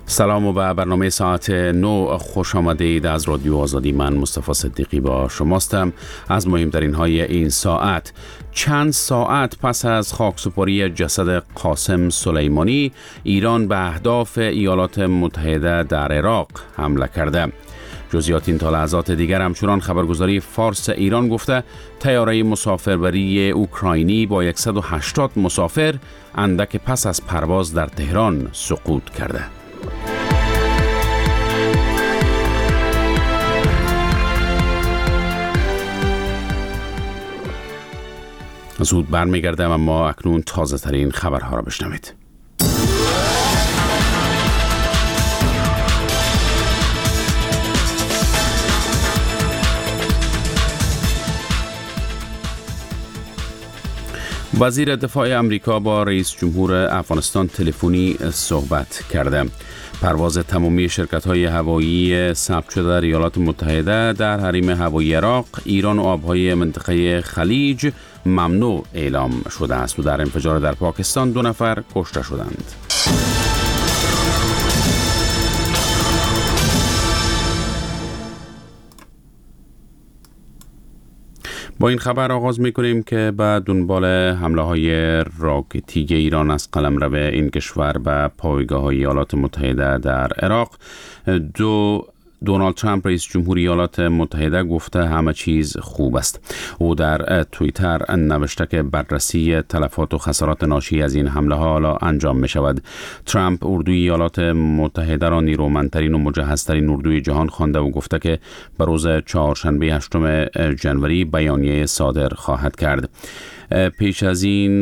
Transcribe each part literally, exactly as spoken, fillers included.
سلام و به برنامه ساعت نو خوش آمدید. از رادیو آزادی من مصطفی صدیقی با شماستم. از مهمترین های این ساعت: چند ساعت پس از خاکسپاری جسد قاسم سلیمانی، ایران به اهداف ایالات متحده در عراق حمله کرده. جزئیات این تا لحظات دیگر همچنان خبرگزاری فارس ایران گفته طیاره مسافربری اوکراینی با صد و هشتاد مسافر اندک پس از پرواز در تهران سقوط کرده. زود برمیگردم، اما اکنون تازه ترین خبرها را بشنوید. وزیر دفاع امریکا با رئیس جمهور افغانستان تلفنی صحبت کرده. پرواز تمامی شرکت‌های هوایی ثبت شده در ایالات متحده در حریم هوایی عراق، ایران و آبهای منطقه خلیج ممنوع اعلام شده است و در انفجار در پاکستان دو نفر کشته شدند. با این خبر آغاز می‌کنیم که به دنبال حمله‌های راکتی ایران از قلمرو این کشور به پایگاه‌های ایالات متحده در عراق، دو دونالد ترامپ رئیس جمهوری ایالات متحده گفته همه چیز خوب است. او در توییتر نوشته که بررسی تلفات و خسارات ناشی از این حمله ها حالا انجام می شود. ترامپ اردوی ایالات متحده را نیرومندترین و مجهزترین اردوی جهان خوانده و گفته که به روز چهارشنبه هشتم ژانویه بیانیه صادر خواهد کرد. پیش از این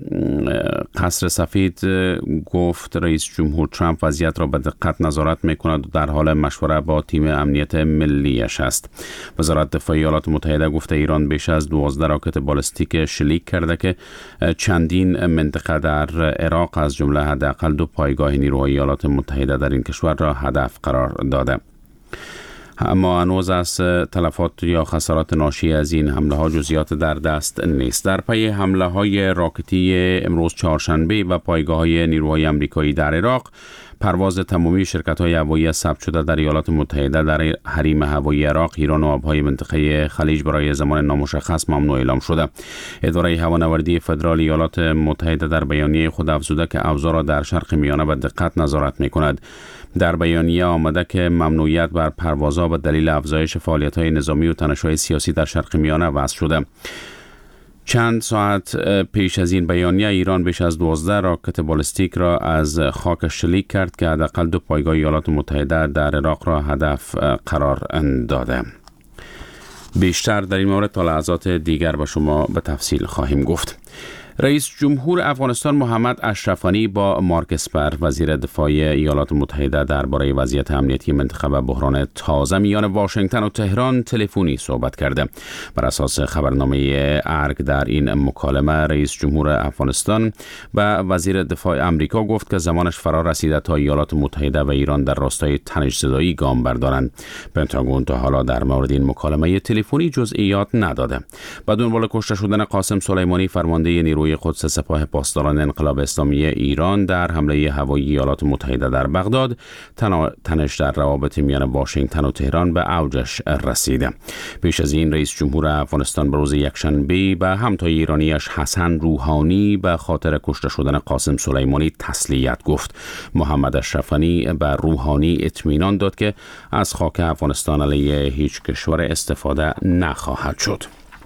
قصر سفید گفت رئیس جمهور ترامپ وضعیت را به دقت نظارت می‌کند و در حال مشوره با تیم امنیت ملیش است. وزارت دفاع ایالات متحده گفته ایران بیش از دوازده راکت بالستیک شلیک کرده که چندین منطقه در عراق از جمله حداقل دو پایگاه نیروهای ایالات متحده در این کشور را هدف قرار داده. اما هنوز از تلفات یا خسارات ناشی از این حمله ها جزئیات در دست نیست. در پی حمله های راکتی امروز چهارشنبه و پایگاه های نیروهای آمریکایی در عراق، پرواز تمامی شرکت‌های هوایی ثبت شده در ایالات متحده در حریم هوایی عراق، ایران و آبهای منطقه خلیج برای زمان نامشخص ممنوع اعلام شده. اداره هوانوردی فدرال ایالات متحده در بیانیه خود افزوده که اوضاع را در شرق میانه به دقت نظارت می‌کند. در بیانیه آمده که ممنوعیت بر پروازها به دلیل افزایش فعالیت‌های نظامی و تنش‌های سیاسی در شرق میانه وضع شده. چند ساعت پیش از این بیانیه، ایران بیش از دوازده راکت بالستیک را از خاک شلیک کرد که حداقل دو پایگاه ایالات متحده در عراق را هدف قرار داده. بیشتر در این مورد تا لحظات دیگر با شما به تفصیل خواهیم گفت. رئیس جمهور افغانستان محمد اشرف غنی با مارک اسپر وزیر دفاع ایالات متحده درباره وضعیت امنیتی منطقه و بحران تازه میان واشنگتن و تهران تلفنی صحبت کرده. بر اساس خبرنامه ارگ در این مکالمه، رئیس جمهور افغانستان و وزیر دفاع امریکا گفت که زمانش فرا رسیده تا ایالات متحده و ایران در راستای تنش زدایی گام بردارند. پنتاگون تا حالا در مورد این مکالمه تلفنی جزئیات نداده. با دنبال کشته شدن قاسم سلیمانی، فرمانده نیروی قدس سپاه پاسداران انقلاب اسلامی ایران در حمله هوایی ایالات متحده در بغداد، تنش در روابط میان واشنگتن و تهران به اوجش رسیده. پیش از این رئیس جمهور افغانستان به روز یکشنبه به همتای ایرانیش حسن روحانی به خاطر کشته شدن قاسم سلیمانی تسلیت گفت. محمد اشرف غنی به روحانی اطمینان داد که از خاک افغانستان علیه هیچ کشور استفاده نخواهد شد.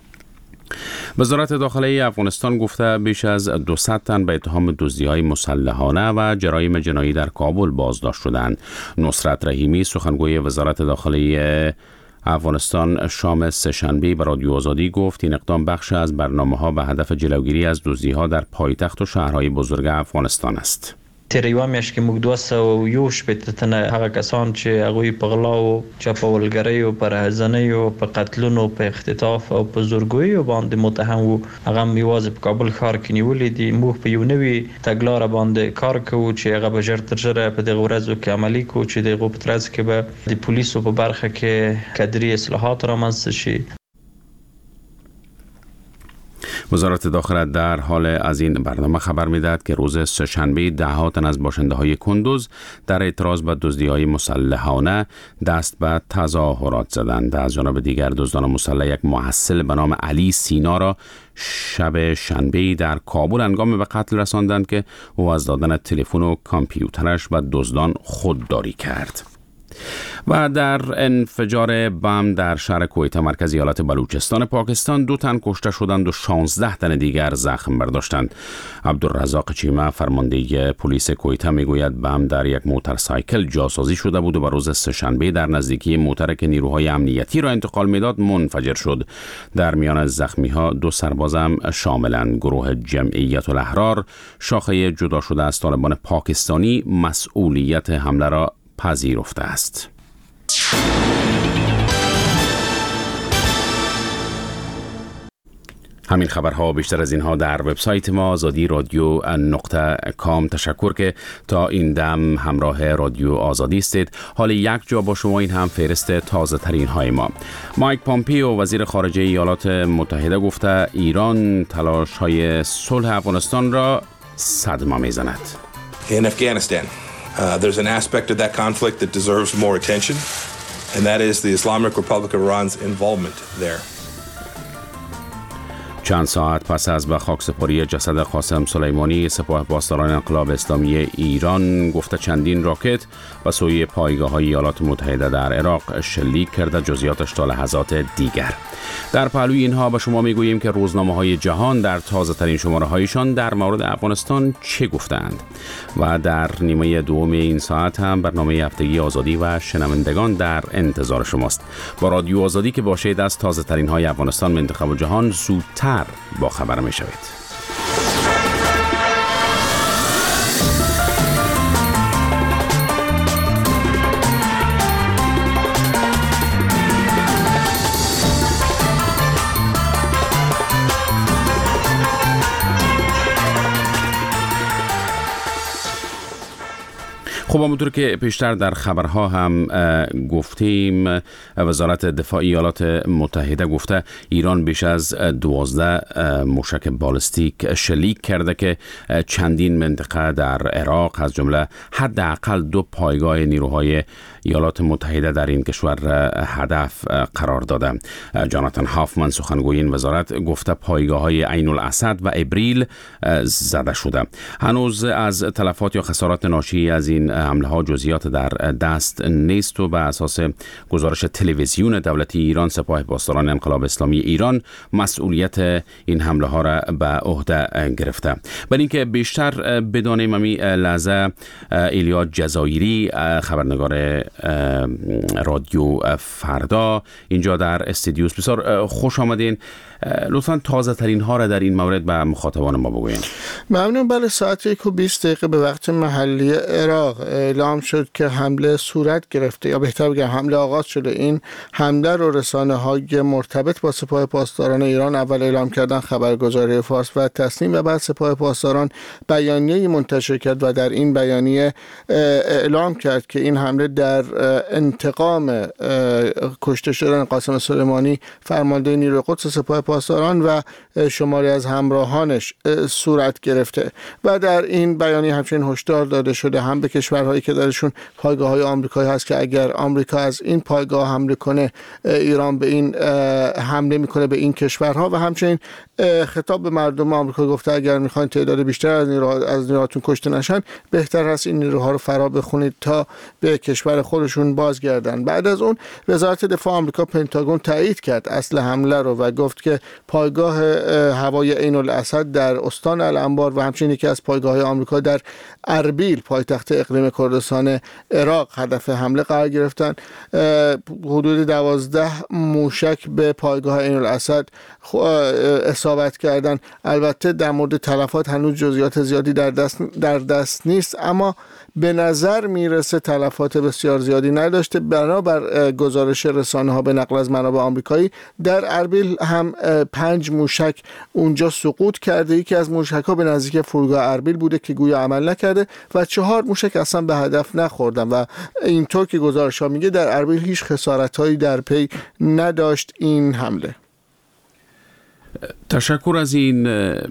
وزارت داخلی افغانستان گفته بیش از دویست تن به اتهام دزدی‌های مسلحانه و جرایم جنایی در کابل بازداشت شدند. نصرت رحیمی سخنگوی وزارت داخلی افغانستان شام سه‌شنبه به رادیو آزادی گفت این اقدام بخش از برنامه‌ها به هدف جلوگیری از دزدی‌ها در پایتخت و شهرهای بزرگ افغانستان است. تیر یوه میاشت کې موږ دوه سوه او یو شپېته تنه هغه کسان چې هغوی په غلا او چپاولګرۍ او په رهزنۍ او په قتلونو په اختطاف او په زورګوییو باندې متهم وو، هغه هم یوازې په کابل ښار کې نیولي دي. موږ په یو نوي تګلاره باندې کار کوو چې هغه به ژر تر ژره په دغه ورځو کې عملي کوو چې د هغو په ترڅ کې به د پولیسو په برخه کې کدري اصلاحات رامنځته شي. وزارت داخله در حال از این برنامه خبر می‌دهد که روز سه‌شنبه ده تن از باشنده‌های کندوز در اعتراض به دزدی‌های مسلحانه دست به تظاهرات زدند. از جانب دیگر دزدان مسلح یک محصل به نام علی سینا را شب شنبه در کابل هنگام به قتل رساندند که او از دادن تلفن و کامپیوترش به دزدان خودداری کرد. و در انفجار بم در شهر کویته مرکز ایالت بلوچستان پاکستان دو تن کشته شدند و شانزده تن دیگر زخم برداشتند. عبدالرزاق چیمه فرمانده پلیس کویته میگوید بم در یک موتورسایکل جاسازی شده بود و به روز سه‌شنبه در نزدیکی موتر که نیروهای امنیتی را انتقال میداد منفجر شد. در میان زخمی ها دو سرباز هم شاملند. گروه جمعیت الاحرار شاخه جدا شده از طالبان پاکستانی مسئولیت حمله را پذیرفته است. همین خبرها بیشتر از اینها در وبسایت ما آزادی رادیو نقطه کام. تشکر که تا این دم همراه رادیو آزادی استید. حال یک جا با شما این هم فهرست تازه ترین های ما. مایک پامپیو وزیر خارجه ایالات متحده گفته ایران تلاش های صلح افغانستان را صدمه میزند. In Afghanistan, uh, there's an aspect of that conflict that deserves more attention, and that is the Islamic Republic of Iran's involvement there. چند ساعت پس از به خاکسپاری جسد قاسم سلیمانی، سپاه پاسداران انقلاب اسلامی ایران گفته چندین راکت به سوی پایگاه‌های ایالات متحده در عراق شلیک کرده. جزئیاتش تا لحظات دیگر. در پهلوی اینها به شما میگوییم که روزنامه‌های جهان در تازه‌ترین شماره‌هایشان در مورد افغانستان چه گفتند و در نیمه دوم این ساعت هم برنامه هفتگی آزادی و شنوندگان در انتظار شماست. با رادیو آزادی که باشید از تازه‌ترین های افغانستان، منطقه و جهان زودتر با خبر می شوید. خب همونطور که پیشتر در خبرها هم گفتیم، وزارت دفاع ایالات متحده گفته ایران بیش از دوازده موشک بالستیک شلیک کرده که چندین منطقه در عراق از جمله حداقل دو پایگاه نیروهای ایالات متحده در این کشور هدف قرار داده. جاناتان هافمن سخنگوی این وزارت گفته پایگاه‌های عین الاسد و ابریل زده شده. هنوز از تلفات یا خسارات ناشی از این حمله ها جزئیات در دست نیست و به اساس گزارش تلویزیون دولتی ایران، سپاه پاسداران انقلاب اسلامی ایران مسئولیت این حمله ها را به عهده گرفته. برای اینکه بیشتر بدانیم امی لحظه ایلیا جزایری خبرنگار رادیو فردا اینجا در استودیوس. بسیار خوش آمدین. لطفاً تازه ترین ها را در این مورد به مخاطبان ما بگوین. ممنون. بله، ساعت یک و بیست دقیقه به وقت محلی عراق اعلام شد که حمله صورت گرفته، یا بهتر بگم حمله آغاز شده. این حمله رو رسانه های مرتبط با سپاه پاسداران ایران اول اعلام کردن، خبرگزاری فارس و تسنیم، و بعد سپاه پاسداران بیانیه‌ای منتشر کرد و در این بیانیه اعلام کرد که این حمله در انتقام کشته شدن قاسم سلیمانی فرمانده نیروی قدس سپاه پاسداران و شماری از همراهانش صورت گرفته. و در این بیانیه همچنین هشدار داده شده هم به کشورهایی که درشون پایگاه‌های آمریکایی هست که اگر آمریکا از این پایگاه حمله کنه، ایران به این حمله میکنه به این کشورها. و همچنین خطاب به مردم آمریکا گفته اگر میخواین تعداد بیشتر از نیروها از نیروهاتون کشته نشن، بهتر هست این نیروها رو فرا بخونید تا به کشور خودشون بازگردن. بعد از اون وزارت دفاع آمریکا، پنتاگون، تایید کرد اصل حمله رو و گفت که پایگاه هوایی عین الاسد در استان الانبار و همچنین یکی از پایگاه‌های آمریکا در اربیل، پایتخت اقلیم کردستان عراق، هدف حمله قرار گرفتن. حدود دوازده موشک به پایگاه عین الاسد اصابت کردن. البته در مورد تلفات هنوز جزئیات زیادی در دست در دست نیست، اما به نظر میرسه تلفات بسیار زیادی نداشته. بنابر گزارش رسانه ها به نقل از منابع آمریکایی، در اربیل هم پنج موشک اونجا سقوط کرده. یکی از موشک ها به نزدیک فرودگاه اربیل بوده که گویا عمل نکرده و چهار موشک اصلا به هدف نخوردن و اینطور که گزارش ها میگه در اربیل هیچ خسارت هایی در پی نداشت این حمله. تشکر از این.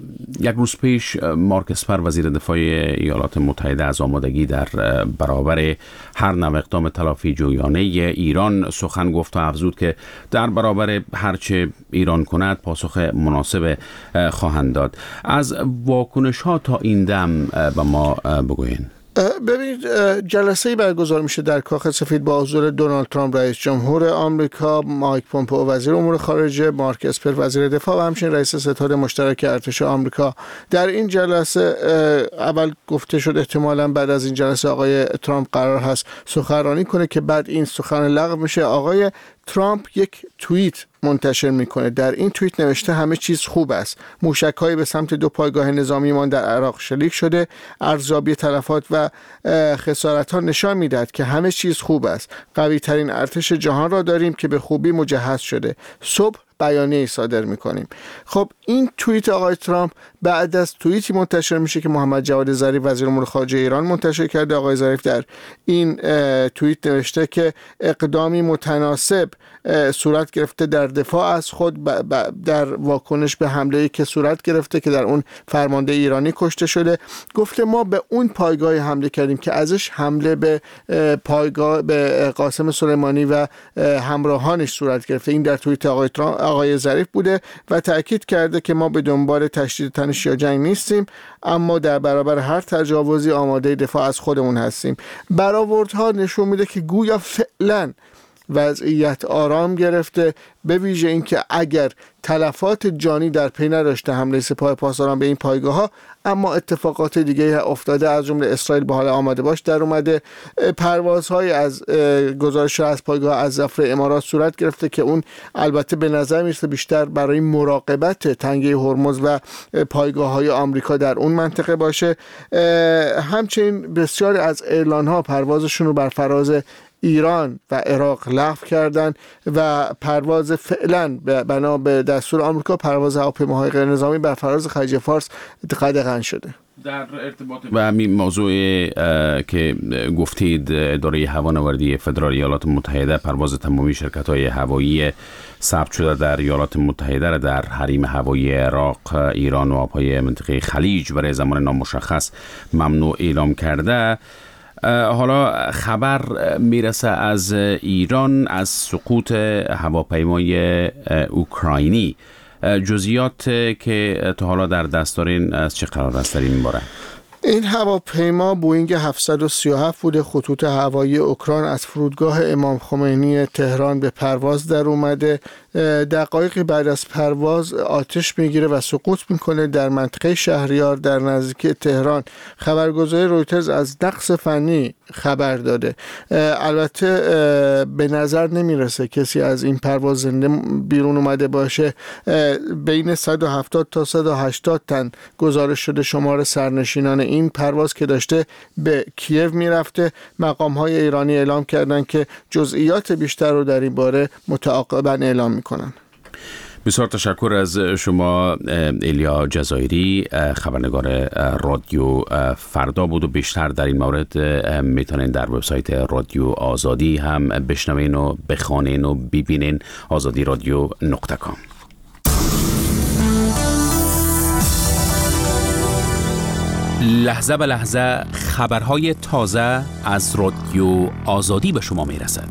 یک روز پیش مارک اسپر وزیر دفاع ایالات متحده از آمادگی در برابر هر نوع اقدام تلافی جویانه ایران سخن گفت و افزود که در برابر هرچه ایران کند پاسخ مناسب خواهند داد. از واکنش ها تا این دم به ما بگوین. ببینید، جلسه‌ای برگزار میشه در کاخ سفید با حضور دونالد ترامپ رئیس جمهور آمریکا، مایک پومپئو وزیر امور خارجه، مارک اسپر وزیر دفاع و همچنین رئیس ستاد مشترک ارتش آمریکا. در این جلسه اول گفته شد احتمالاً بعد از این جلسه آقای ترامپ قرار هست سخنرانی کنه که بعد این سخن لغو میشه. آقای ترامپ یک توییت منتشر میکنه. در این توییت نوشته همه چیز خوب است. موشک‌هایی به سمت دو پایگاه نظامیمان در عراق شلیک شده. ارزیابی تلفات و خسارت‌ها نشان میدهد که همه چیز خوب است. قوی ترین ارتش جهان را داریم که به خوبی مجهز شده. صبح بیانیه‌ای صادر می‌کنیم. خب این توییت آقای ترامپ بعد از توییتی منتشر میشه که محمد جواد ظریف وزیر امور خارجه ایران منتشر کرده. آقای ظریف در این توییت نوشته که اقدامی متناسب صورت گرفته در دفاع از خود در واکنش به حمله‌ای که صورت گرفته که در اون فرمانده ایرانی کشته شده. گفته ما به اون پایگاه حمله کردیم که ازش حمله به پایگاه به قاسم سلیمانی و همراهانش صورت گرفته. این در توییت آقای ترامپ آقای ظریف بوده و تأکید کرده که ما به دنبال تشدید تنش یا جنگ نیستیم، اما در برابر هر تجاوزی آماده دفاع از خودمون هستیم. برآوردها نشون میده که گویا فعلا وضعیت آرام گرفته، به ویژه اینکه اگر تلفات جانی در پی نداشته حمله سپاه پاسداران به این پایگاه ها، اما اتفاقات دیگه افتاده، از جمله اسرائیل به حال آماده باش در اومده. پروازهای از گزارش از پایگاه از ظفر امارات صورت گرفته که اون البته به نظر میرسه بیشتر برای مراقبت تنگه هرمز و پایگاه های آمریکا در اون منطقه باشه. همچنین بسیاری از اعلان ها پروازشون رو بر فراز ایران و عراق لغو کردن و پرواز فعلا بنا به دستور آمریکا پرواز هواپیماهای غیر نظامی بر فراز خلیج فارس قدغن شده. در ارتباط با همین موضوع که گفتید، اداره هوانوردی فدرال ایالات متحده پرواز تمامی شرکت‌های هوایی ثبت شده در ایالات متحده را در حریم هوایی عراق، ایران و آبهای منطقه خلیج برای زمان نامشخص ممنوع اعلام کرده. حالا خبر میرسه از ایران از سقوط هواپیمای اوکراینی. جزئیات که تا حالا در دست دارین از چه قرار است در این باره؟ این هواپیما بوئینگ هفتصد و سی و هفت بوده. خطوط هوایی اوکراین از فرودگاه امام خمینی تهران به پرواز در اومده. دقایقی بعد از پرواز آتش میگیره و سقوط میکنه در منطقه شهریار در نزدیکی تهران. خبرگزاری رویترز از نقص فنی خبر داده. البته به نظر نمیرسه کسی از این پرواز زنده بیرون اومده باشه. بین صد و هفتاد تا صد و هشتاد تن گزارش شده شمار سرنشینان این پرواز که داشته به کیف میرفته. مقام های ایرانی اعلام کردن که جزئیات بیشتر رو در این باره متعاقباً اعلام میکنن. بسیار تشکر از شما ایلیا جزایری، خبرنگار رادیو فردا بود و بیشتر در این مورد میتونین در وبسایت رادیو آزادی هم بشنوین و بخوانین و ببینین، آزادی رادیو نقطه کام. لحظه به لحظه خبرهای تازه از رادیو آزادی به شما میرسد.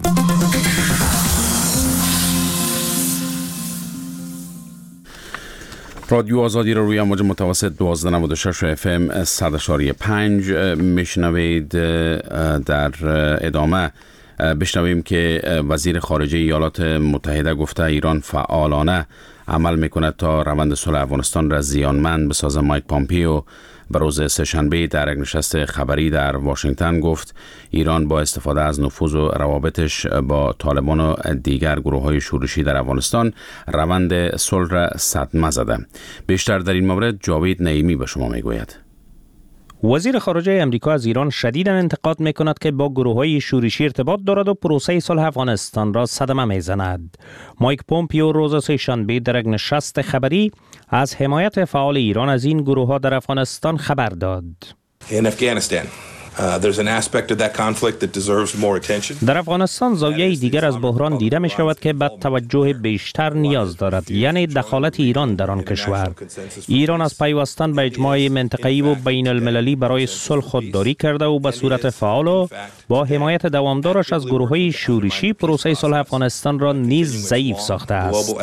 رادیو آزادی رو روی امواج متوسط دوازده و نود و شش اف ام صد و پنج میشنوید. در ادامه بشنویم که وزیر خارجه ایالات متحده گفته ایران فعالانه عمل میکند تا روند صلح افغانستان را زیانمند بسازه. مایک پومپئو به روز سه‌شنبه در یک نشست خبری در واشنگتن گفت ایران با استفاده از نفوذ و روابطش با طالبان و دیگر گروه‌های شورشی در افغانستان روند صلح را صدمه زده. بیشتر در این مورد جاوید نعیمی به شما میگوید. وزیر خارجه امریکا از ایران شدیداً انتقاد می‌کند که با گروه‌های شورشی ارتباط دارد و پروسه صلح افغانستان را صدمه می‌زند. مایک پومپئو روز سه‌شنبه در یک نشست خبری از حمایت فعال ایران از این گروه‌ها در افغانستان خبر داد. In Afghanistan, در افغانستان زاویه دیگر از بحران دیده می شود که به توجه بیشتر نیاز دارد، یعنی دخالت ایران در آن کشور. ایران از پیوستن به اجماع منطقه‌ای و بین المللی برای صلح خودداری کرده و به صورت فعال و با حمایت دوامدارش از گروه‌های شورشی پروسه صلح افغانستان را نیز ضعیف ساخته است.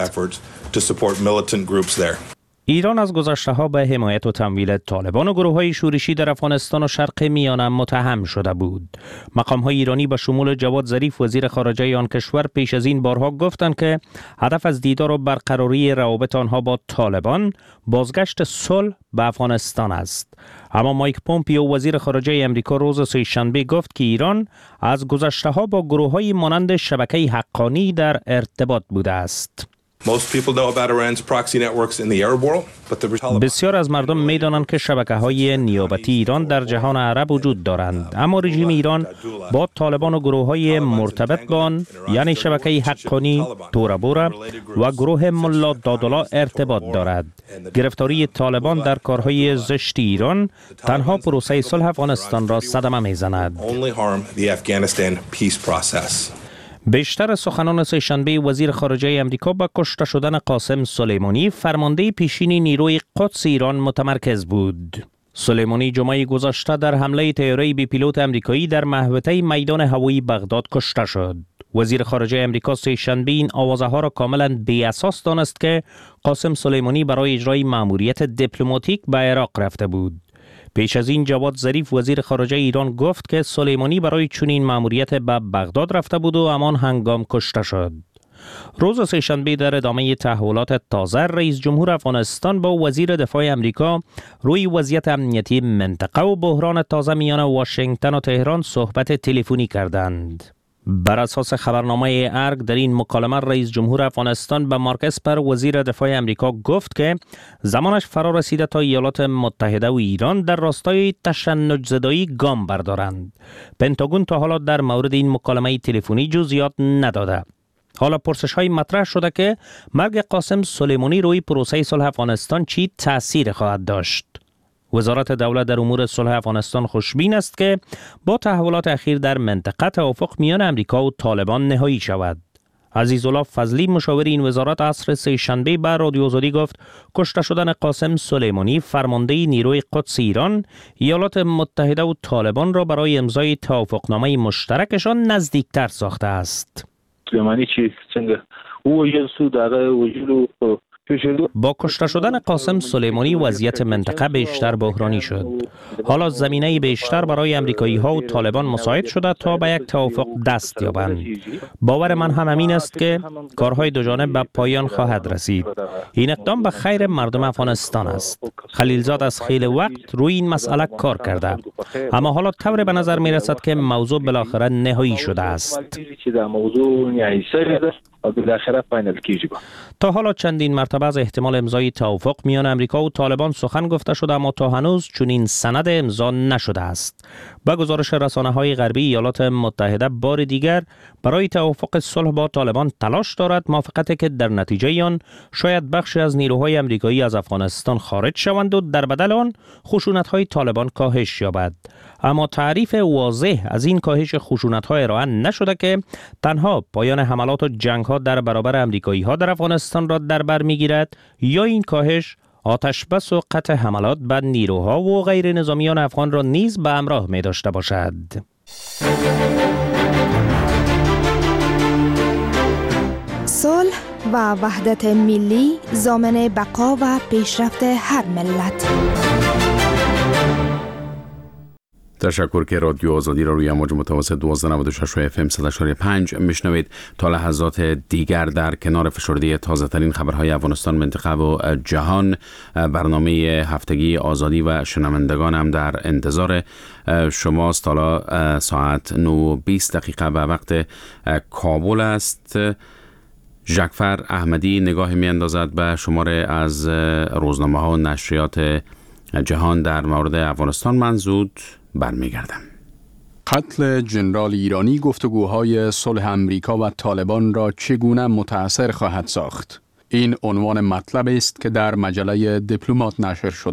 ایران از گذشته‌ها به حمایت و تمویل طالبان و گروه‌های شورشی در افغانستان و شرق میانه متهم شده بود. مقام‌های ایرانی به شمول جواد ظریف وزیر خارجه آن کشور پیش از این بارها گفتند که هدف از دیدار و برقراری روابط آنها با طالبان بازگشت صلح به افغانستان است. اما مایک پومپیو وزیر خارجه امریکا روز سه‌شنبه گفت که ایران از گذشته‌ها با گروه‌های مانند شبکه حقانی در ارتباط بوده است. بسیار از مردم می‌دانند که شبکه‌های نیابتی ایران در جهان عرب وجود دارند، اما رژیم ایران با طالبان و گروه‌های مرتبط با آن، یعنی شبکه حقانی، تورابورا و گروه ملا دادالا ارتباط دارد. گرفتاری طالبان در کارهای زشت ایران تنها پروسه صلح افغانستان را صدمه می‌زند. بیشتر سخنان سه‌شنبه وزیر خارجه امریکا با کشته شدن قاسم سلیمانی فرمانده پیشین نیروی قدس ایران متمرکز بود. سلیمانی جمعه گذشته در حمله طیاره بی پیلوت امریکایی در محوطه میدان هوایی بغداد کشته شد. وزیر خارجه امریکا سه‌شنبه این آوازه ها را کاملا بی اساس دانست که قاسم سلیمانی برای اجرای مأموریت دیپلماتیک به عراق رفته بود. پیش از این جواد ظریف وزیر خارجه ایران گفت که سلیمانی برای چنین مأموریت به بغداد رفته بود و همان هنگام کشته شد. روز سه‌شنبه در ادامه تحولات تازه رئیس جمهور افغانستان با وزیر دفاع امریکا روی وضعیت امنیتی منطقه و بحران تازه میان واشنگتن و تهران صحبت تلفنی کردند. بر اساس خبرنامه ارگ در این مکالمه رئیس جمهور افغانستان به مارک اسپر وزیر دفاع امریکا گفت که زمانش فرا رسیده تا ایالات متحده و ایران در راستای تشنج زدایی گام بردارند. پنتاگون تا حالا در مورد این مکالمه تلفنی جزئیات نداده. حالا پرسش های مطرح شده که مرگ قاسم سلیمانی روی پروسه صلح افغانستان چی تأثیر خواهد داشت. وزارت دولت در امور صلح افغانستان خوشبین است که با تحولات اخیر در منطقه توافق میان امریکا و طالبان نهایی شود. عزیزالله فضلی مشاور این وزارت عصر سه‌شنبه به رادیو آزادی گفت کشته شدن قاسم سلیمانی فرمانده نیروی قدس ایران ایالات متحده و طالبان را برای امضای توافقنامه مشترکشان نزدیکتر ساخته است. سلیمانی چی څنګه او یو څو دغه وجلو با کشته شدن قاسم سلیمانی وضعیت منطقه بیشتر بحرانی شد. حالا زمینه بیشتر برای امریکایی ها و طالبان مساعد شده تا به یک توافق دست یابند. باور من هم همین است که کارهای دو جانب به پایان خواهد رسید. این اقدام به خیر مردم افغانستان است. خلیلزاد از خیلی وقت روی این مسئله کار کرده، اما حالا طور به نظر می رسد که موضوع بالاخره نهایی شده است. تا حالا چندین مرتبه از احتمال امضای توافق میان امریکا و طالبان سخن گفته شده، اما تا هنوز چنین سند امضا نشده است. با گزارش رسانه‌های غربی ایالات متحده بار دیگر برای توافق صلح با طالبان تلاش دارد، موافقتی که در نتیجه آن شاید بخشی از نیروهای امریکایی از افغانستان خارج شوند و در بدل آن خشونت‌های طالبان کاهش یابد. اما تعریف واضح از این کاهش خشونت‌ها ارائه نشده که تنها پایان حملات و جنگ‌ها در برابر امریکایی‌ها در افغانستان را در بر می‌گیرد یا این کاهش آتش بس و قطع حملات بر نیروها و غیر نظامیان افغان را نیز به همراه می داشته باشد. صلح و وحدت ملی ضامن بقا و پیشرفت هر ملت. تشکر که رادیو آزادی را روی موج متوسط دوازده نود و شش اف ام صد و چهار و پنج میشنوید. تا لحظات دیگر در کنار فشرده تازه ترین خبرهای افغانستان، منطقه و جهان، برنامه هفتگی آزادی و شنوندگان هم در انتظار شماست. حالا ساعت نه و بیست دقیقه به وقت کابل است. ژکفر احمدی نگاه می اندازد به شماره از روزنامه ها و نشریات جهان در مورد افغانستان. من زود برمیگردم. قتل ژنرال ایرانی گفتگوهای صلح امریکا و طالبان را چگونه متأثر خواهد ساخت؟ این عنوان مطلب است که در مجله دیپلمات نشر شده.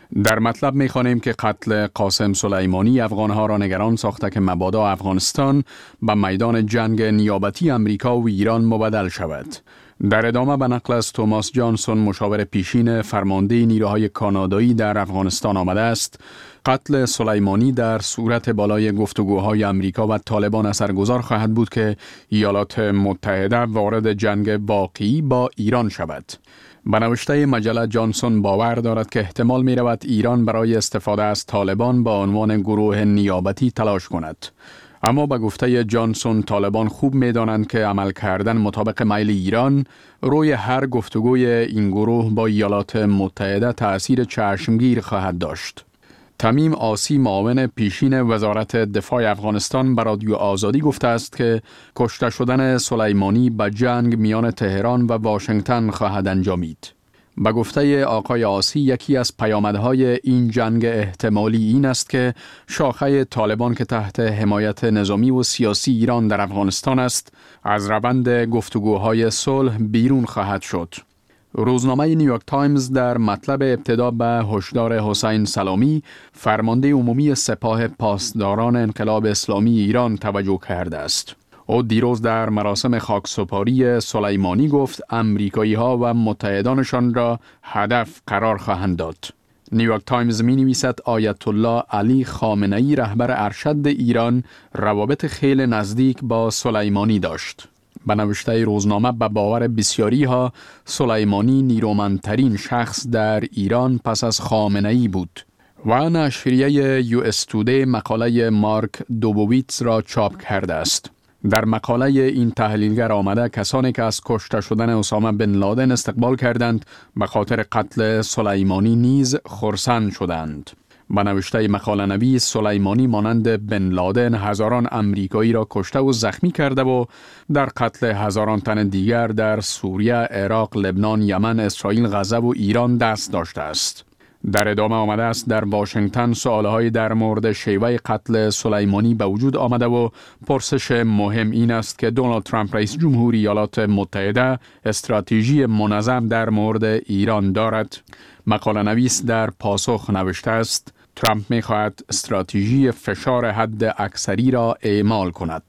در مطلب می‌خوانیم که قتل قاسم سلیمانی افغانها را نگران ساخته که مبادا افغانستان به میدان جنگ نیابتی امریکا و ایران مبدل شود. در ادامه به نقل از توماس جانسون مشاور پیشین فرمانده نیروهای کانادایی در افغانستان آمده است قتل سلیمانی در صورت بالای گفتگوهای امریکا و طالبان اثرگذار خواهد بود که ایالات متحده وارد جنگ واقعی با ایران شود. به نوشته مجله جانسون باور دارد که احتمال می رود ایران برای استفاده از طالبان با عنوان گروه نیابتی تلاش کند. اما به گفته جانسون طالبان خوب می دانند که عمل کردن مطابق میل ایران روی هر گفتگوی این گروه با ایالات متحده تأثیر چشمگیر خواهد داشت. تمیم آسی معاون پیشین وزارت دفاع افغانستان به رادیو آزادی گفته است که کشته شدن سلیمانی به جنگ میان تهران و واشنگتن خواهد انجامید. به گفته آقای آسی یکی از پیامدهای این جنگ احتمالی این است که شاخه طالبان که تحت حمایت نظامی و سیاسی ایران در افغانستان است از روند گفتگوهای صلح بیرون خواهد شد. روزنامه نیویورک تایمز در مطلب ابتدا به هشدار حسین سلامی فرمانده عمومی سپاه پاسداران انقلاب اسلامی ایران توجه کرده است. او دیروز در مراسم خاکسپاری سلیمانی گفت امریکایی ها و متحدانشان را هدف قرار خواهند داد. نیویورک تایمز می نویسد آیت الله علی خامنه‌ای رهبر ارشد ایران روابط خیلی نزدیک با سلیمانی داشت. به نوشته روزنامه به باور بسیاری ها سلیمانی نیرومندترین شخص در ایران پس از خامنه‌ای بود. و نشریه یو اس تودی مقاله مارک دوبویتز را چاپ کرده است. در مقاله این تحلیلگر آمده کسانی که از کشته شدن اسامه بن لادن استقبال کردند به خاطر قتل سلیمانی نیز خرسند شدند. به نوشته مقاله نویس سلیمانی مانند بن لادن هزاران امریکایی را کشته و زخمی کرده و در قتل هزاران تن دیگر در سوریه، عراق، لبنان، یمن، اسرائیل، غزه و ایران دست داشته است. در ادامه آمده است در واشنگتن سوالهای در مورد شیوه قتل سلیمانی به وجود آمده و پرسش مهم این است که دونالد ترامپ رئیس جمهوری ایالات متحده استراتژی منظم در مورد ایران دارد. مقاله نویس در پاسخ نوشته است ترامپ می خواهد استراتژی فشار حد اکثری را اعمال کند.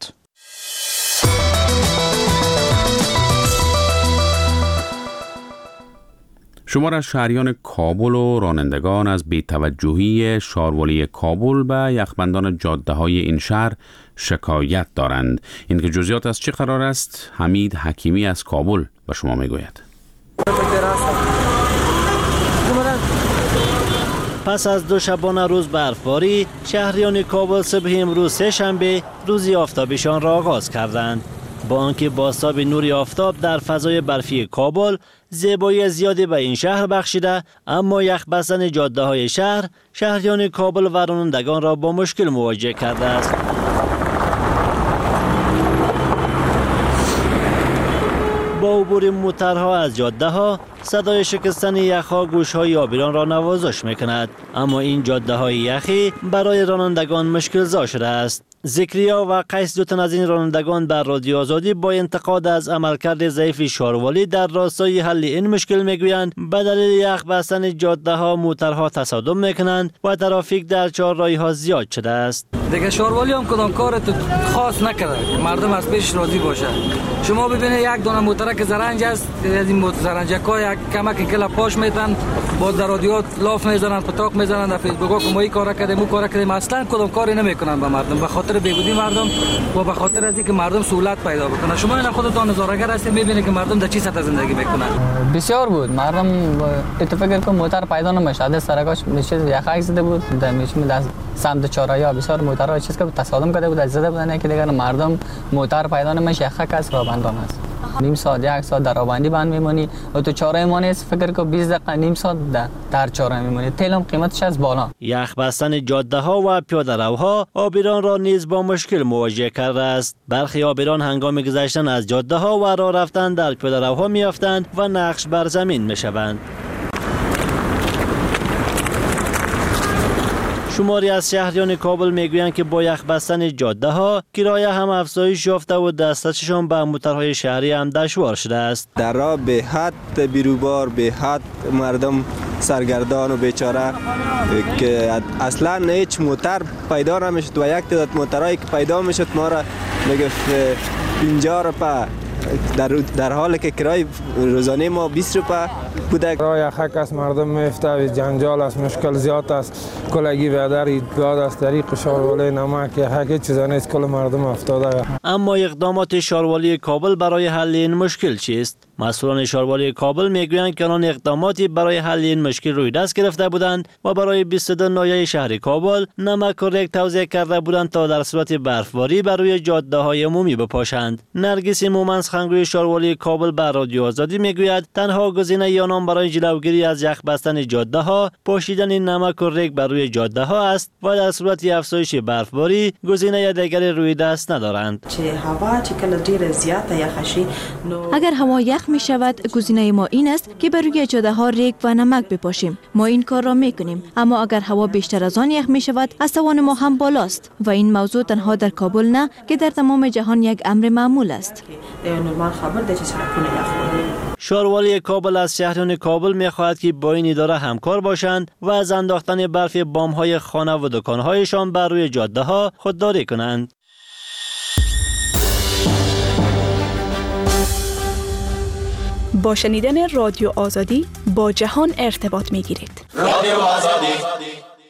شمار از شهریان کابل و رانندگان از بی‌توجهی شاروالی کابل به یخبندان جاده‌های این شهر شکایت دارند. این که جزئیات از چه قرار است حمید حکیمی از کابل به شما میگوید. پس از دو شبانه روز برفباری شهریان کابل صبح امروز سه شنبه روزی آفتابیشان را آغاز کردند. با آنکه بازتاب نور آفتاب در فضای برفی کابل زیبایی زیادی به این شهر بخشیده، اما یخ بستن جاده های شهر شهریان کابل و رانندگان را با مشکل مواجه کرده است. با عبور موترها از جاده ها صدای شکستن یخها گوشهای آبیران را نوازش میکند، اما این جاده های یخی برای رانندگان مشکل زا شده است. ذکریا و قیس دو تن از این رانندگان بر رادیو آزادی با انتقاد از عملکرد ضعیف شاروالی در راستای حل این مشکل میگویند به دلیل یخ بستن جاده ها موترها تصادم میکنند و ترافیک در چهارراهی ها زیاد شده است. دیگه شاروالی هم کدام کار خاص نکرده، مردم از پیش راضی باشه. شما ببینید یک دونه موترک زرنج است، از این زرنجکا یک کمک کلا پاش میتن، با در رادیو لاف میزنن، پتاق میزنن، در فیسبوک که ما این کارا کردیم، اون کارا کردیم، اصلا کدام کاری نمیکنن به مردم، به خاطر بیگودی مردم و به خاطر از اینکه مردم سهولت پیدا بکنن. شما اینا خودتون نظاره‌گر هستید، میبینید که مردم در چی سطح زندگی میکنن. بسیار بود مردم اتفاقی که موتر پیدا نمیشه، سرکاش میشه یخک زده بود، در میشه در سمت چهارراه بسیار موترها چیز که تصادم کرده بود، زده بودن که دیگه مردم موتر پیدا نمیشه، یخک از راه بندان است. نیم ساعت یک ساعت در راه بند میمونی و تو چهارراه میمونی، فکر که بیست دقیقه نیم ساعت در چهارراه میمونی، تیلم قیمتش از بالا. یخ بستن جاده ها و پیاده روها آبیران را نیز با مشکل مواجه کرده است. برخی آبیران هنگام گذشتن از جاده ها و راه رفتن در پیاده روها میافتند و نقش بر زمین میشوند. شماری از شهریان کابل میگویند که با یخ بستن جاده ها کرایه هم افزایش یافته و دسترسشان به موترهای شهری هم دشوار شده است. در راه به حد بیروبار، به حد مردم سرگردان و بیچاره که اصلا هیچ موتر پیدا نمیشد و یک تعداد موترهایی که پیدا میشد ما را میگفت پنجاه روپیه در در حالی که کرای روزانه ما بیست روپیه بوده. راه یخک است، مردم میفته، جنجال است، مشکل زیاد است، کلگی بدر ایدگاه است، طریق شاروالی نمک یخک چیزا نیست، کل مردم افتاده. اما اقدامات شاروالی کابل برای حل این مشکل چیست؟ مسئولان شاروالی کابل میگویند که آن اقداماتی برای حل این مشکل روی دست گرفته بودند و برای بیست و دو ناحیه شهر کابل نمک و ریگ توزیع کرده بودند تا در صورت برفباری بر روی جاده های عمومی بپاشند. نرگس مومنز خنگوی شاروالی کابل بر رادیو آزادی میگوید تنها گزینه آنان برای جلوگیری از یخ بستن جاده ها پاشیدن نمک و ریگ بر روی جاده ها است و در صورت افزایش برفباری گزینه دیگری روی دست ندارند. اگر هوا یخ می شود گزینه ما این است که بر روی جاده ها ریگ و نمک بپاشیم. ما این کار را می کنیم، اما اگر هوا بیشتر از آن یخ می شود از توان ما هم بالاست و این موضوع تنها در کابل نه که در تمام جهان یک امر معمول است. شاروالی کابل از شهریان کابل می خواهد که با این اداره همکار باشند و از انداختن برف بام های خانه و دکان هایشان بر روی جاده ها خودداری کنند. با شنیدن رادیو آزادی با جهان ارتباط می گیرید. رادیو آزادی.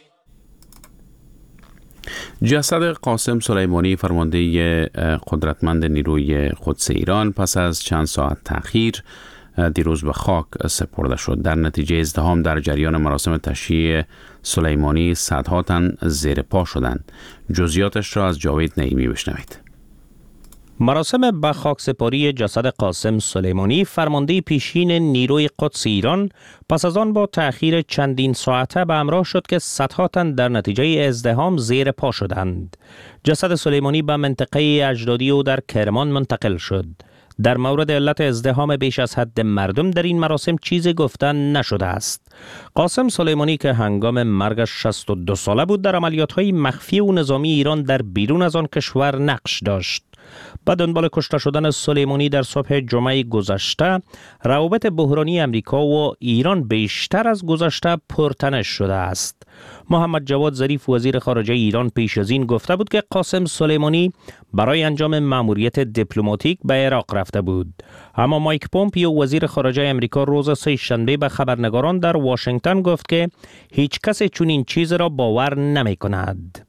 جسد قاسم سلیمانی فرمانده قدرتمند نیروی قدس ایران پس از چند ساعت تأخیر دیروز به خاک سپرده شد. در نتیجه ازدحام در جریان مراسم تشییع سلیمانی صدها تن زیر پا شدند. جزئیاتش را از جاوید نعیمی بشنوید. مراسم به خاکسپاری جسد قاسم سلیمانی فرمانده پیشین نیروی قدس ایران پس از آن با تأخیر چندین ساعته به همراه شد که صدها تن در نتیجه ازدحام زیر پا شدند. جسد سلیمانی به منطقه اجدادی او در کرمان منتقل شد. در مورد علت ازدحام بیش از حد مردم در این مراسم چیزی گفتن نشده است. قاسم سلیمانی که هنگام مرگش شصت و دو ساله بود در عملیات‌های مخفی و نظامی ایران در بیرون از آن کشور نقش داشت. با دنبال کشته شدن سلیمانی در صبح جمعه گذشته، روابط بحرانی امریکا و ایران بیشتر از گذشته پرتنش شده است. محمد جواد ظریف وزیر خارجه ایران پیش از این گفته بود که قاسم سلیمانی برای انجام مأموریت دیپلماتیک به عراق رفته بود. اما مایک پومپیو وزیر خارجه امریکا روز سه شنبه به خبرنگاران در واشنگتن گفت که هیچ کس چنین چیز را باور نمی کند.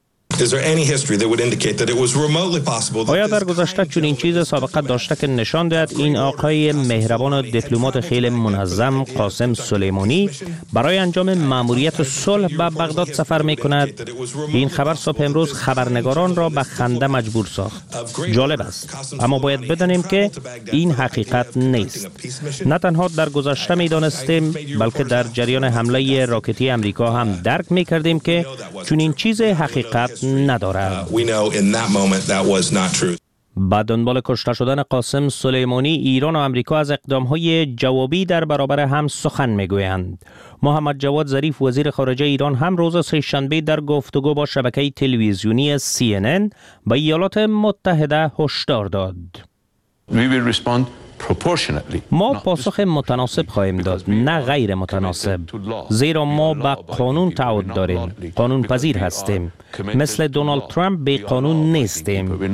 آیا در گذشته چنین چیز سابقه داشته که نشان دهد این آقای مهربان و دیپلمات خیلی منظم قاسم سلیمانی برای انجام مأموریت صلح به بغداد سفر می کند؟ این خبر صبح امروز خبرنگاران را به خنده مجبور ساخت. جالب است، اما باید بدانیم که این حقیقت نیست. نه تنها در گذشته می دانستیم بلکه در جریان حمله راکتی امریکا هم درک می کردیم که چنین چیز حقیقت ندارد. با دنبال کشته شدن قاسم سلیمانی، ایران و امریکا از اقدام‌های جوابی در برابر هم سخن می‌گویند. محمد جواد ظریف وزیر خارجه ایران هم روز سه شنبه در گفتگو با شبکه تلویزیونی سی ان ان به ایالات متحده هشدار داد. ما پاسخ متناسب خواهیم داد، نه غیر متناسب، زیرا ما به قانون تعهد داریم، قانون پذیر هستیم، مثل دونالد ترامپ بی قانون نیستیم.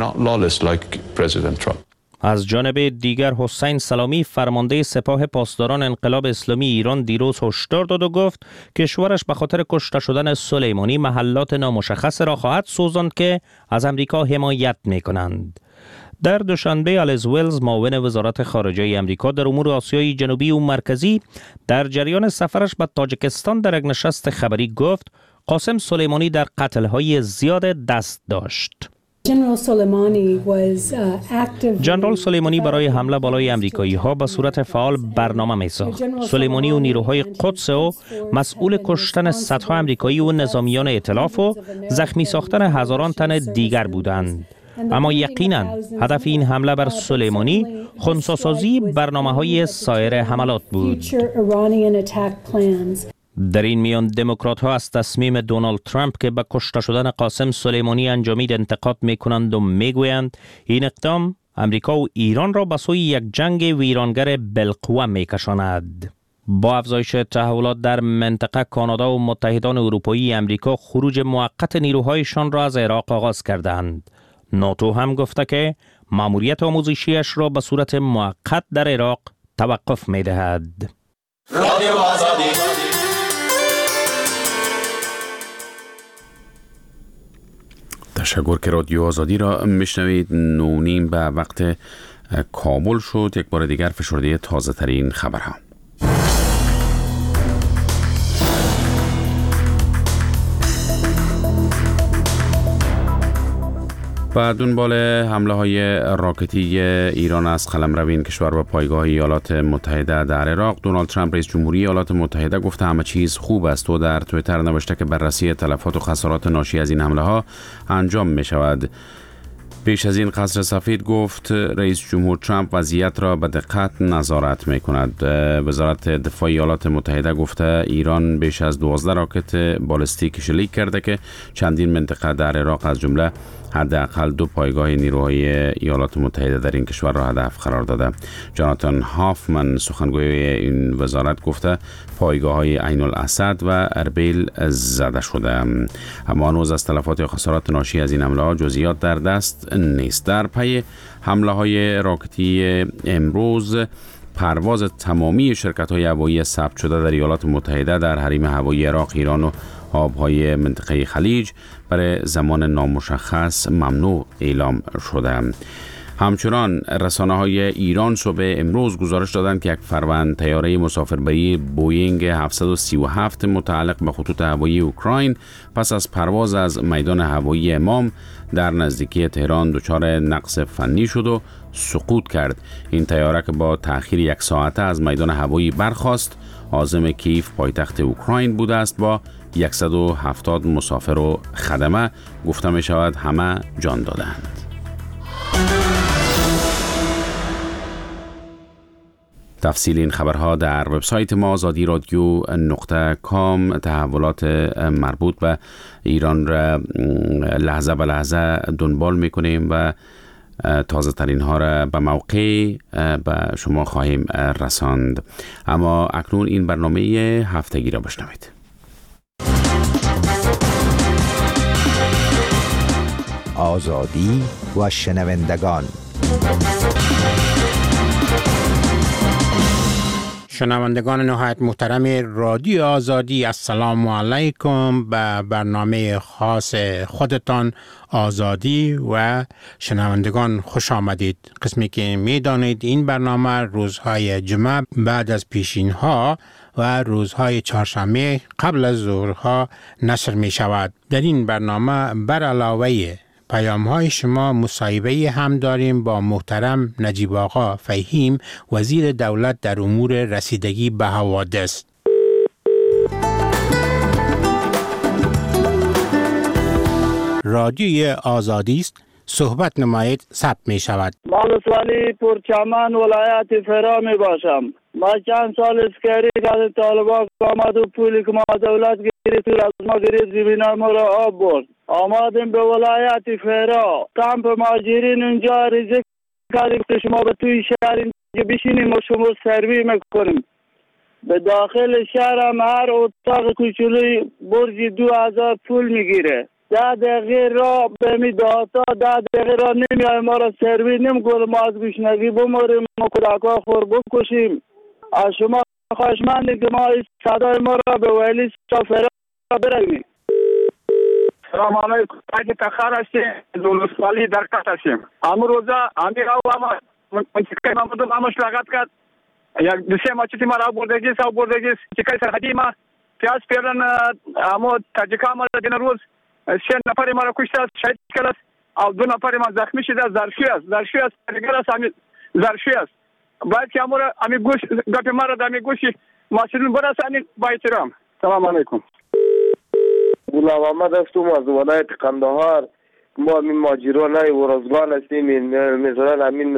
از جانب دیگر حسین سلامی فرمانده سپاه پاسداران انقلاب اسلامی ایران دیروز هشدار داد و گفت کشورش به خاطر کشته شدن سلیمانی محلات نامشخص را خواهد سوزاند که از امریکا حمایت می‌کنند. در دوشنبه آلیس ویلز معاون وزارت خارجه امریکا در امور آسیای جنوبی و مرکزی در جریان سفرش به تاجیکستان در یک نشست خبری گفت قاسم سلیمانی در قتل‌های زیاد دست داشت. جنرال سلیمانی برای حمله بالای امریکایی ها به صورت فعال برنامه می ساخت. سلیمانی و نیروهای قدس او مسئول کشتن صدها امریکایی و نظامیان ائتلاف و زخمی ساختن هزاران تن دیگر بودند. اما یقینا هدف این حمله بر سلیمانی خنثی‌سازی برنامه‌های سایر حملات بود. در این میان دموکرات ها از تصمیم دونالد ترامپ که به کشته شدن قاسم سلیمانی انجامید انتقاد میکنند و میگویند این اقدام امریکا و ایران را به سوی یک جنگ ویرانگر بالقوه میکشاند. با افزایش تحولات در منطقه، کانادا و متحدان اروپایی امریکا خروج موقت نیروهایشان را از عراق آغاز کردند. ناتو هم گفته که ماموریت آموزشیش را به صورت موقت در عراق توقف می‌دهد. رادیو آزادی. تشکر که رادیو آزادی را میشنوید. نونیم به وقت کابل شد. یک بار دیگر فشرده تازه ترین خبرها. و دنبال حمله های راکتی ایران از قلمرو این کشور و پایگاه ایالات متحده در عراق، دونالد ترامپ رئیس جمهوری ایالات متحده گفته همه چیز خوب است و در توییتر نوشته که بررسی تلفات و خسارات ناشی از این حمله ها انجام می شود. پیش از این قصر سفید گفت رئیس جمهور ترامپ وضعیت را به دقت نظارت می کند. وزارت دفاع ایالات متحده گفته ایران بیش از دوازده راکت بالستیک شلیک کرده که چندین منطقه در عراق از جمله حداقل دو پایگاه نیروهای ایالات متحده در این کشور را هدف قرار داده. جاناتان هافمن سخنگوی این وزارت گفته پایگاه های عین الاسد و اربیل زده شده، اما هنوز از تلفات و خسارات ناشی از این حمله ها جزئیات در دست نیست. در پی حمله های راکتی امروز پرواز تمامی شرکت های هوایی ثبت شده در ایالات متحده در حریم هوایی عراق، ایران و آبهای منطقه خلیج برای زمان نامشخص ممنوع اعلام شده. همچنان رسانه های ایران صبح امروز گزارش دادند که یک فروند طیاره مسافربری بوینگ هفتصد و سی و هفت متعلق به خطوط هوایی اوکراین پس از پرواز از میدان هوایی امام در نزدیکی تهران دچار نقص فنی شد و سقوط کرد. این طیاره که با تأخیر یک ساعته از میدان هوایی برخاست عازم کیف پایتخت اوکراین بوده است. با صد و هفتاد مسافر و خدمه گفته می شود همه جان دادند. تفصیل این خبرها در وبسایت ما آزادی رادیو نقطه کام. تحولات مربوط به ایران را لحظه به لحظه دنبال میکنیم و تازه ترین ها را به موقع به شما خواهیم رساند. اما اکنون این برنامه هفتگی را بشنوید. آزادی و شنوندگان. شنوندگان نهایت محترم رادیو آزادی، السلام علیکم. به برنامه خاص خودتان آزادی و شنوندگان خوش آمدید. قسمی که می دانید این برنامه روزهای جمعه بعد از پیشین ها و روزهای چهارشنبه قبل از ظهرها نشر می شود. در این برنامه بر علاوه پیام های شما مصاحبه هم داریم با محترم نجیب آقا فهیم، وزیر دولت در امور رسیدگی به حوادث. رادیوی آزادی است، صحبت نمایید، ثبت می شود. مالوس ولی پرچمن ولایت فرا می باشم. ما چند سال اسکری که طالبان آمد و پولی که ما دولت گرفت از ما گرفت زمینای ما را آب برد. آمدیم به ولایت فرا، کمپ مهاجرین اونجا ریزه کردیم که شما به توی شهر اینجا بشینیم و شما سروی میکنیم. به داخل شهر هم هر اتاق کوچولوی برج دو هزار پول میگیره. ده دقیقه را به می داتا ده دقیقه را نمیای ما را سروی نمیکنه، ما از گوشنگی بماریم، ما کودکا خور بکشیم. از شما خواهشمندیم که ما صدای ما را به ویلی شافرا برگیم. سلام علیکم. اگه تخار هستیم دولسوالی در کت هستیم. امو روزا امیر او اما منطقه محمد امش لغت کرد. یک دوسیه ما چیزی ما را بردگیست او بردگیست چکای سرحدی ما پیاز پیرن امو تاجیکا ما را دین روز سه نفری ما را کشته است، شهید کرد است، او دو نفری ما زخمی شده است. زرشوی است زرشوی است دیگر است امی زرشوی است. باید که امو را امی گوش گپ ما را دمی گوشی ماسیدون برسانید با احترام. سلام علیکم. غلام احمد هستم از ولایت قندهار. ما همین ماجرانای ورزگان هستیم. مثلا همین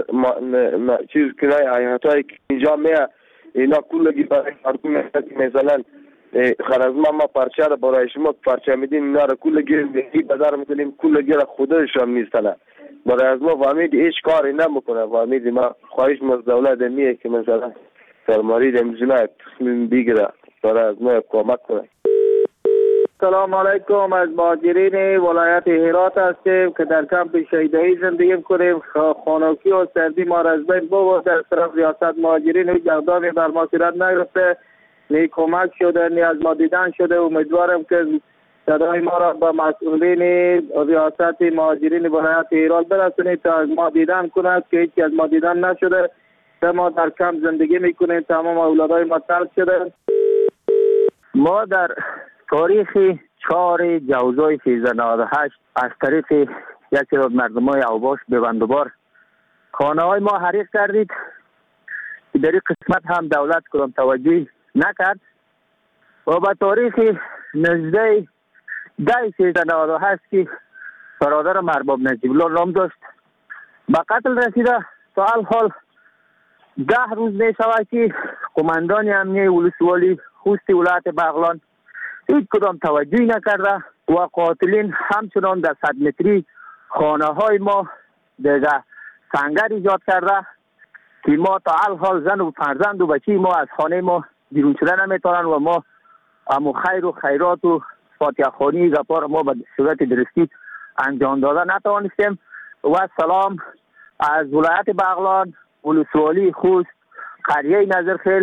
چیز که نه حیاتایی که اینجا میه اینا کلگی برای مردم مثلا خرزما ما پرچه را برای شما پرچه میدیم اینا را کل گیر میدیم بازار میکنیم کل گیر خودشان میستنه برای از ما وامید هیچ کاری نمیکنه وامید ما خواهش از دولت میه که مثلا سرماری دمزونه تصمیم بگیره برای از ما کمک کنه. سلام علیکم، از مهاجرین ولایت هرات هستیم که در کمپ شهیدایی زندگی میکنیم. خانوکی و سردی ما را از بین ببرد. در طرف ریاست مهاجرین هیچ اقدامی بر ما صورت نگرفته، نی کمک شده نی از ما دیدن شده. امیدوارم که صدای ما را به مسئولین ریاست مهاجرین ولایت هرات برسونید تا از ما دیدن کنند که هیچ از ما دیدن نشده. ما در کمپ زندگی میکنیم، تمام اولادای ما ترک شده. ما در تاریخ چهار جوزای سیزده نود و هشت از طریق یکی از مردمای اوباش به بندوبار خانه های ما حریق کردید. در این قسمت هم دولت کدام توجهی نکرد و به تاریخ نزده ده سیزده نود و هشت که برادر مرباب نجیب الله نام داشت به قتل رسیده. تا الحال ده روز می شود که قماندان امنیه ولسوالی خوست ولایت بغلان هیچ کدام توجهی نکرده و قاتلین همچنان در صد متری خانه های ما دیگه سنگر ایجاد کرده که ما تا الحال زن و فرزند و بچه ما از خانه ما بیرون شده نمیتونن و ما امو خیر و خیرات و فاتحه خوانی گپار ما به صورت درستی انجام داده نتوانستیم. و سلام از ولایت بغلان، ولسوالی خوست، قریه نظرخیل.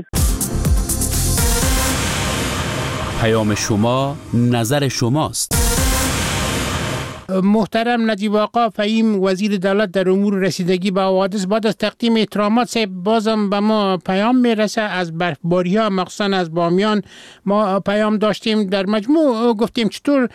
پیام شما نظر شماست. محترم نجیب آقا فهیم وزیر دولت در امور رسیدگی به حوادث بعد از تقدیم احترامات سے بازم به ما پیام میرسه از برفباری ها مخصوصا از بامیان. ما پیام داشتیم در مجموع گفتیم چطور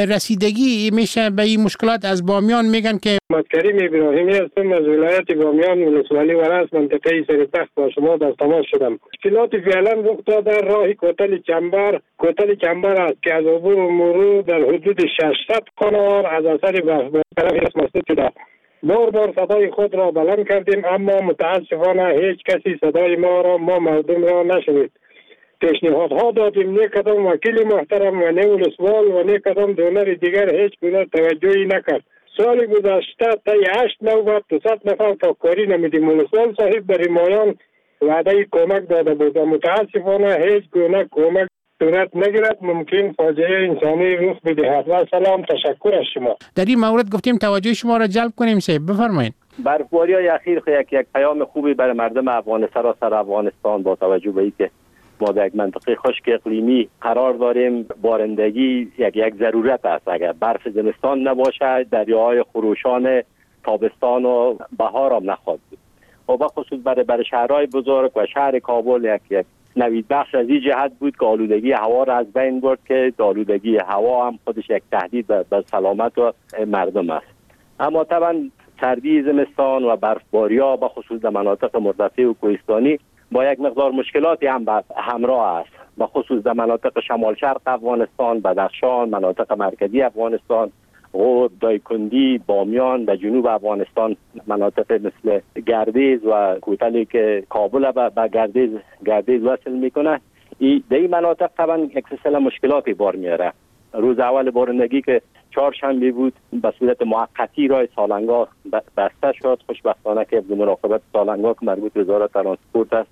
رسیدگی میشه به این مشکلات از بامیان. میگن که محمد کریم ابراهیمی هستم از ولایت بامیان ولسوالی ورس منطقه سرتخت با شما در تماس شدم. مشکلات فعلا رخ داده راه کوتل چنبر کوتل چنبر است که از عبور و مرور در حدود ششصد خانوار از اثر برفباری مسدود شده. بار بار صدای خود را بلند کردیم اما متاسفانه هیچ کسی صدای ما را ما مردم را نشنید. پیشنهادها دادیم، نه کدام وکیل محترم و نه ولسوال و نه کدام دونر دیگر هیچ گونه توجهی نکرد. سال گذشته تا هشت نوبت دوصد نفر تا کاری نمیدیم. ولسوال صاحب در مایان وعده کمک داده بود و متاسفانه هیچ گونه کمک صورت نگیرد. ممکن فاجعه انسانی رخ بدهد. و سلام، تشکر از شما. در این مورد گفتیم توجه شما را جلب کنیم. سه بفرمایید. برفباری های اخیر یک یک پیام خوبی برای مردم افغانستان سراسر افغانستان با توجه به اینکه ما در یک منطقه خشک اقلیمی قرار داریم، بارندگی یک یک ضرورت است. اگر برف زمستان نباشه دریاهای خروشان تابستان و بهار هم نخواهد بود. و به خصوص برای برای شهرهای بزرگ و شهر کابل یک یک نوید بخش از این جهت بود که آلودگی هوا را از بین برد که آلودگی هوا هم خودش یک تهدید به سلامت و مردم است. اما طبعا سردی زمستان و برفباری ها به خصوص در مناطق مرتفع و کوهستانی با یک مقدار مشکلاتی هم همراه است، به خصوص در مناطق شمال شرق افغانستان، بدخشان، مناطق مرکزی افغانستان، غور، دایکندی، بامیان و جنوب افغانستان، مناطق مثل گردیز و کوتلی که کابل به گردیز گردیز وصل میکنه. این در این مناطق طبعا یک سلسله مشکلاتی بار میاره. روز اول بارندگی که چهارشنبه بود به صورت موقتی راه سالنگا بسته شد. خوشبختانه که مراقبت سالنگا که مربوط به وزارت ترانسپورت است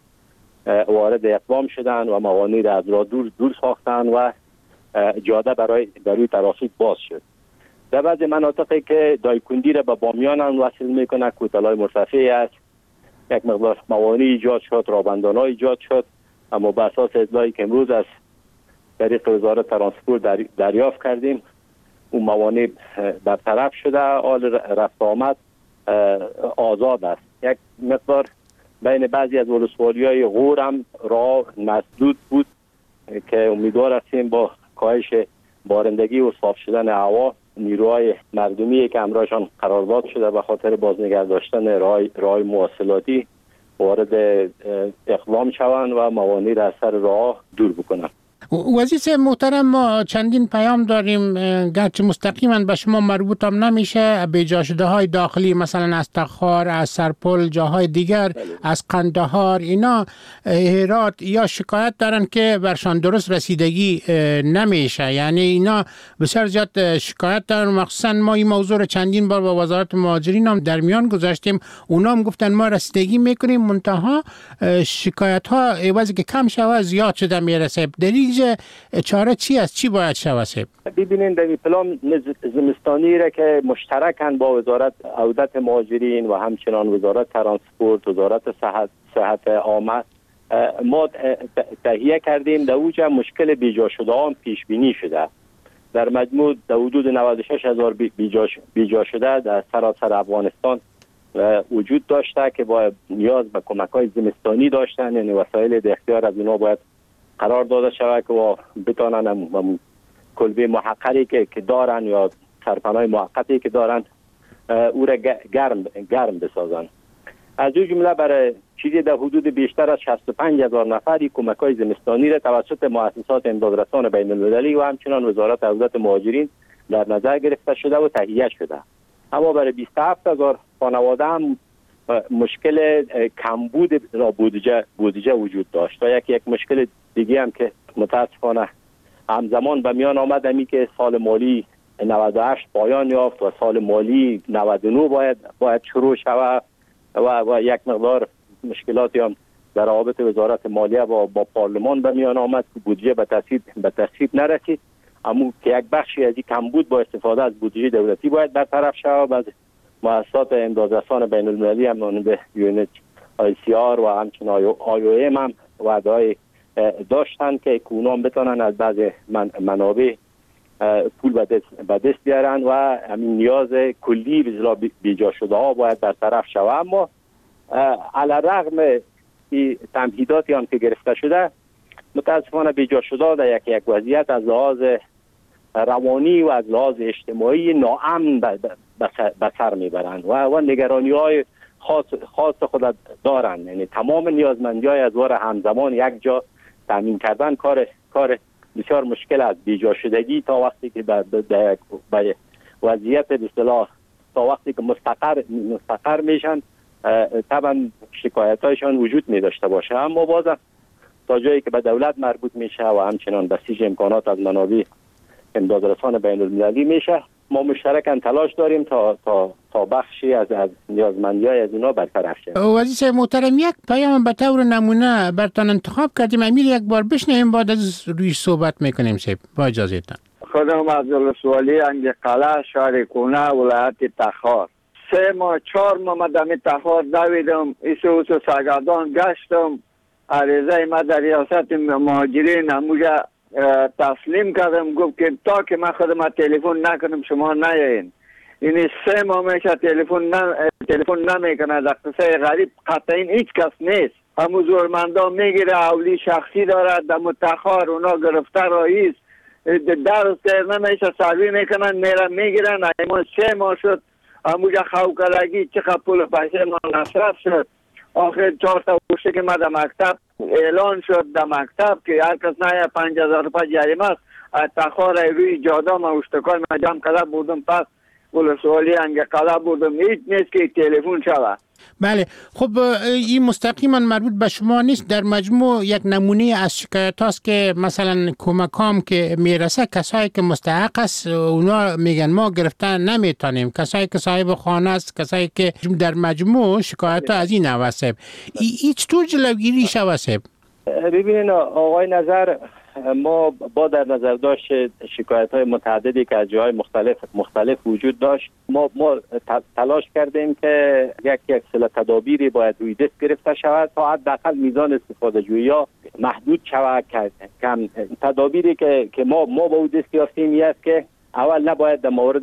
وارد اقدام شدن و موانع را از راه دور دور ساختن و جاده برای برای ترافیک باز شد. در بعضی مناطقی که دایکندی را به بامیان هم وصل میکنه، کوتلای مرتفع است، یک مقدار موانع ایجاد شد، رابندان ایجاد شد. اما به اساس اطلاعی که امروز از طریق وزارت ترانسپورت دریافت کردیم اون موانع برطرف شده، حال رفت آمد آزاد است. یک مقدار بین بعضی از ولسوالی‌های غور هم راه مسدود بود که امیدوار هستیم با کاهش بارندگی و صاف شدن هوا نیروهای مردمی که همراهشان قرارداد شده به خاطر بازنگه داشتن راه راه مواصلاتی وارد اقدام شوند و موانع را از سر راه دور بکنند. وزیر محترم، ما چندین پیام داریم گرچه مستقیما به شما مربوط هم نمیشه، به جا شده های داخلی مثلا از تخار، از سرپل، جاهای دیگر بله. از قندهار، اینا هرات یا شکایت دارن که برشان درست رسیدگی نمیشه. یعنی اینا بسیار زیاد شکایت دارن. مخصوصا ما این موضوع چندین بار با وزارت مهاجرین هم در میان گذاشتیم، اونا هم گفتن ما رسیدگی میکنیم، منتها شکایت ها عوضی که کم شوه زیاد شده میرسه. دلیل چاره چی است؟ چی باید شوه؟ ببینین در پلان زمستانی را که مشترکاً با وزارت عودت مهاجرین و همچنان وزارت ترانسپورت، وزارت صحت صحت عامه ما تهیه کردیم. در اوجه مشکل بیجا شده هم پیش بینی شده. در مجموع در حدود نود و شش هزار بیجا شده در سراسر افغانستان وجود داشته که با نیاز به کمک‌های زمستانی داشتن، یعنی وسایل در اختیار از اونا باید قرار داده شود که بتانن کلبه محقری که که دارن یا سرپناه موقتی که دارن او را گرم گرم بسازن. از دو جمله برای چیزی در حدود بیشتر از شصت و پنج هزار نفری کمک‌های زمستانی را توسط مؤسسات امدادرسان بین المللی و همچنان وزارت عودت مهاجرین در نظر گرفته شده و تهیه شده. اما برای بیست و هفت هزار خانواده هم مشکل کمبود را بودجه بودجه وجود داشت. و یک یک مشکل دیگه هم که متاسفانه همزمان به میان آمد همی که سال مالی نود و هشت پایان یافت و سال مالی نود و نه باید باید شروع شود و, و یک مقدار مشکلاتی هم در روابط وزارت مالیه با با پارلمان به میان آمد که بودجه به تصویب به تصویب نرسید. اما که یک بخشی از این کمبود با استفاده از بودجه دولتی باید برطرف شود. بعد مؤسسات امدادرسان بین المللی هم مانند یونت آی سی آر و همچنین آی او ام هم وعده‌های داشتن که اونا بتونن از بعض من منابع پول به دست, به دست بیارن و همین نیاز کلی به بیجا شده ها باید برطرف شود. اما علیرغم این تمهیداتی هم که گرفته شده، متاسفانه بیجا شده در یک یک وضعیت از لحاظ روانی و از لحاظ اجتماعی ناامن به سر میبرند و و نگرانی های خاص خاص خود دارند. یعنی تمام نیازمندی های از وار همزمان یک جا تامین کردن کار کار بسیار مشکل است. بیجا شدگی تا وقتی که به وضعیت به اصطلاح تا وقتی که مستقر مستقر میشن طبعا شکایت هایشان وجود می داشته باشه. اما بازم تا جایی که به دولت مربوط میشه و همچنان بسیج امکانات از منابع امدادرسان بین المللی میشه، ما مشترکاً تلاش داریم تا تا تا بخشی از از نیازمندی‌های از اینا برطرف شه. وزیر محترم، یک پیام به طور نمونه برتان انتخاب کردیم، امیر یک بار بشنویم بعد از روی صحبت میکنیم. سیب با اجازهتان. خودم از ولسوالی انگقله شهر کونه ولایت تخار سه ماه چهار ماه مدام تخار دویدم، ایسو ایسو سرگردان گشتم، عریضه ما در ریاست مهاجرین همونجا تسلیم کردم. گفت که تا که من خودم تلفن نکنم شما نیاین. یعنی سه ماه میشه تلفن نم... تلفن نمیکنه. در قصه غریب قطعا هیچ کس نیست. همون زورمندا میگیره، اولی شخصی دارد در متخار اونا گرفته رئیس در سر نمیشه سروی میکنن میرن میگیرن. ایمان سه ماه شد همونجا خوکلگی چقدر پول پیسه ما نصرف شد. آخر چهار تا گوشه که ما در مکتب اعلان شد در مکتب که هر کس نه پنج هزار روپیه جریمه است. تخار روی جادا ما اشتکار ما جمع کده بودم، پس ولسوالی انگقله بودم، هیچ نیست که تلفن شود. بله، خب این مستقیما مربوط به شما نیست. در مجموع یک نمونه از شکایت هاست که مثلا کمکام که میرسه کسایی که مستحق است اونا میگن ما گرفتن نمیتونیم، کسایی که صاحب خانه است، کسایی که در مجموع شکایت ها از این نواسب هیچ طور جلوگیری شواسب. ببینین آقای نظر، ما با در نظر داشت شکایت های متعددی که از جاهای مختلف مختلف وجود داشت، ما ما تلاش کردیم که یک یک سلسله تدابیری باید روی دست گرفته شود تا حداقل میزان استفاده جویی ها محدود شود. کم تدابیری که که ما ما با او دست یافتیم است که اول نباید در مورد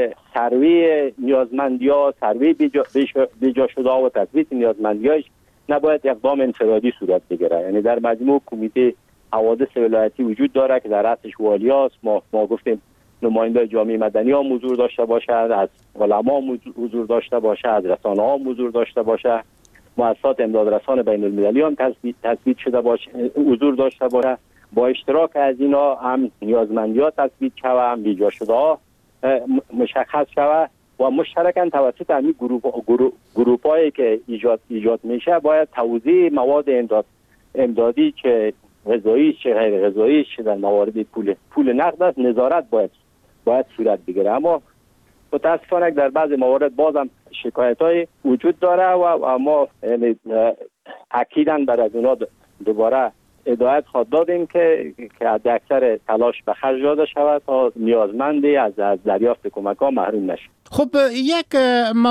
سروی نیازمندی ها، سروی بیجا, بیجا شده ها و تثبیت نیازمندی هاش نباید اقدام انفرادی صورت بگیره. یعنی در مجموع کمیته حوادث ولایتی وجود داره که در رأسش والی هاست. ما ما گفتیم نماینده جامعه مدنی ها حضور داشته باشد، از علما حضور داشته باشد، از رسانه ها حضور داشته باشد، مؤسسات امدادرسان بین المللی هم تثبیت تثبیت شده باشه حضور داشته باشه، با اشتراک از اینا هم نیازمندیات تثبیت شود، هم بیجا شده ها مشخص شود و مشترکاً توسط همین گروپ گروپ گروپایی که ایجاد ایجاد میشه باید توزیع مواد امداد امدادی که غذایی چه غیر غذایی چه در موارد پول پول نقد است نظارت باید باید صورت بگیره. اما متاسفانه در بعض موارد بازم شکایت‌های وجود داره و ما اکیداً برای اونا دوباره هدایت خواهد دادیم که که حد اکثر تلاش به خرج داده شود تا نیازمندی از از دریافت کمک ها محروم نشد. خب یک